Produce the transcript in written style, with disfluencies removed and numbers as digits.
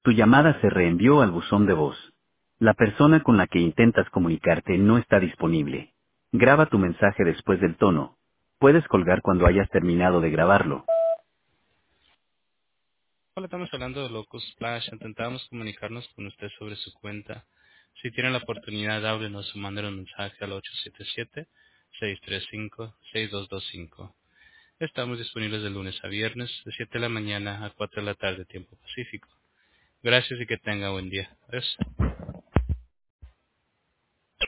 Tu llamada se reenvió al buzón de voz. La persona con la que intentas comunicarte no está disponible. Graba tu mensaje después del tono. Puedes colgar cuando hayas terminado de grabarlo. Hola, estamos hablando de Locus Splash. Intentamos comunicarnos con usted sobre su cuenta. Si tiene la oportunidad, háblenos o mándenos un mensaje al 877-635-6225. Estamos disponibles de lunes a viernes, de 7 de la mañana a 4 de la tarde, tiempo pacífico. Gracias y que tenga buen día. Adiós.